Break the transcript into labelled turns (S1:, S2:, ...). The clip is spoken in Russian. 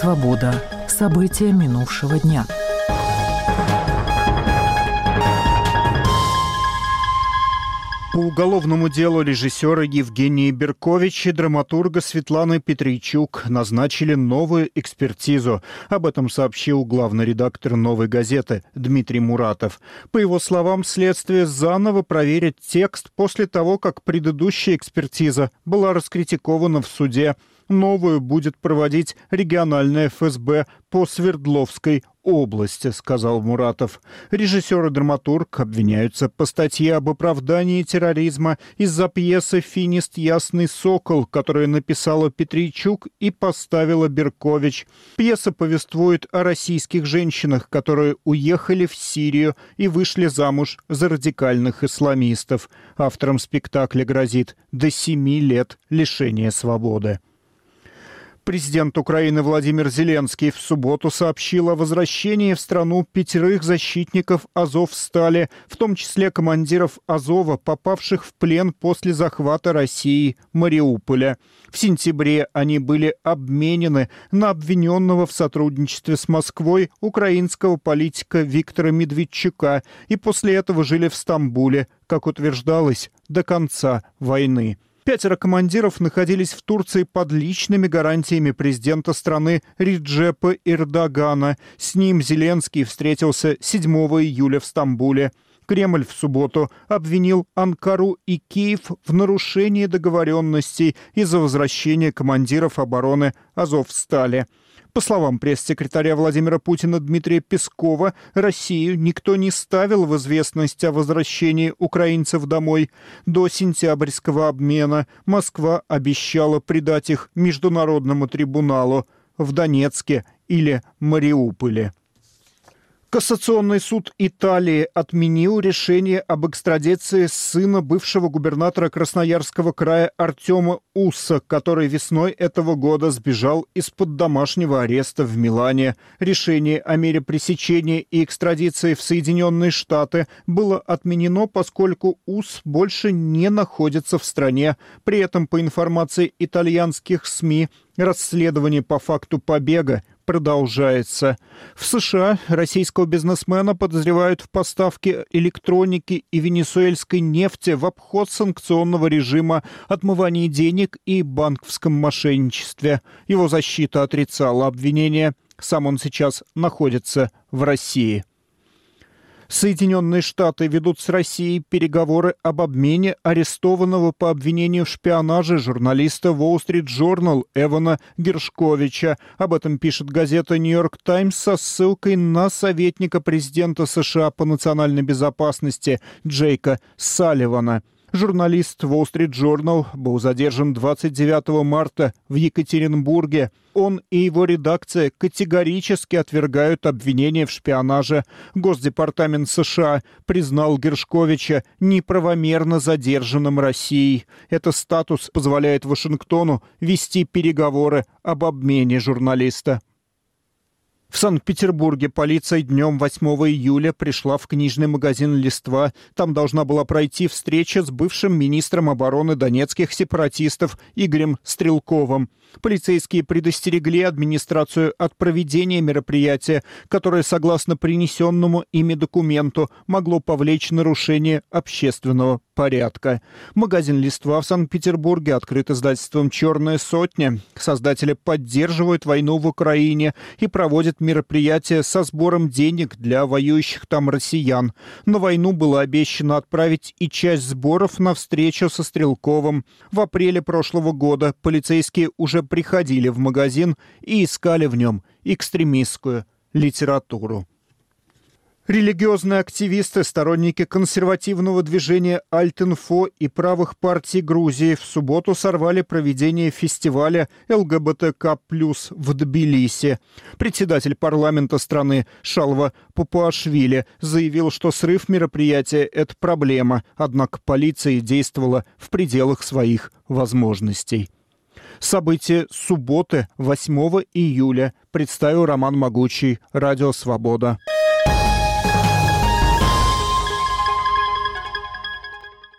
S1: Свобода. События минувшего дня.
S2: По уголовному делу режиссера Евгения Беркович и драматурга Светланы Петрийчук назначили новую экспертизу. Об этом сообщил главный редактор «Новой газеты» Дмитрий Муратов. По его словам, следствие заново проверит текст после того, как предыдущая экспертиза была раскритикована в суде. Новую будет проводить региональное ФСБ по Свердловской области, сказал Муратов. Режиссер и драматург обвиняются по статье об оправдании терроризма из-за пьесы «Финист. Ясный сокол», которую написала Петрийчук и поставила Беркович. Пьеса повествует о российских женщинах, которые уехали в Сирию и вышли замуж за радикальных исламистов. Авторам спектакля грозит до 7 лет лишения свободы. Президент Украины Владимир Зеленский в субботу сообщил о возвращении в страну 5 защитников Азовстали, в том числе командиров Азова, попавших в плен после захвата России Мариуполя. В сентябре они были обменены на обвиненного в сотрудничестве с Москвой украинского политика Виктора Медведчука и после этого жили в Стамбуле, как утверждалось, до конца войны. 5 командиров находились в Турции под личными гарантиями президента страны Реджепа Эрдогана. С ним Зеленский встретился 7 июля в Стамбуле. Кремль в субботу обвинил Анкару и Киев в нарушении договоренностей из-за возвращения командиров обороны Азовстали. По словам пресс-секретаря Владимира Путина Дмитрия Пескова, Россию никто не ставил в известность о возвращении украинцев домой. До сентябрьского обмена Москва обещала предать их Международному трибуналу в Донецке или Мариуполе. Кассационный суд Италии отменил решение об экстрадиции сына бывшего губернатора Красноярского края Артема Усса, который весной этого года сбежал из-под домашнего ареста в Милане. Решение о мере пресечения и экстрадиции в Соединенные Штаты было отменено, поскольку Усс больше не находится в стране. При этом, по информации итальянских СМИ, расследование по факту побега продолжается. В США российского бизнесмена подозревают в поставке электроники и венесуэльской нефти в обход санкционного режима, отмывании денег и банковском мошенничестве. Его защита отрицала обвинения. Сам он сейчас находится в России. Соединенные Штаты ведут с Россией переговоры об обмене арестованного по обвинению в шпионаже журналиста Wall Street Journal Эвана Гершковича. Об этом пишет газета New York Times со ссылкой на советника президента США по национальной безопасности Джейка Салливана. Журналист Wall Street Journal был задержан 29 марта в Екатеринбурге. Он и его редакция категорически отвергают обвинения в шпионаже. Госдепартамент США признал Гершковича неправомерно задержанным Россией. Этот статус позволяет Вашингтону вести переговоры об обмене журналиста. В Санкт-Петербурге полиция днем 8 июля пришла в книжный магазин «Листва». Там должна была пройти встреча с бывшим министром обороны донецких сепаратистов Игорем Стрелковым. Полицейские предостерегли администрацию от проведения мероприятия, которое, согласно принесенному ими документу, могло повлечь нарушение общественного порядка. Магазин «Листва» в Санкт-Петербурге открыт издательством «Черная сотня». Создатели поддерживают войну в Украине и проводят мероприятия со сбором денег для воюющих там россиян. На войну было обещано отправить и часть сборов на встречу со Стрелковым. В апреле прошлого года полицейские уже приходили в магазин и искали в нем экстремистскую литературу. Религиозные активисты, сторонники консервативного движения Альт-Инфо и правых партий Грузии в субботу сорвали проведение фестиваля ЛГБТК+ в Тбилиси. Председатель парламента страны Шалва Папуашвили заявил, что срыв мероприятия – это проблема, однако полиция действовала в пределах своих возможностей. События субботы 8 июля представил Роман Могучий, Радио Свобода.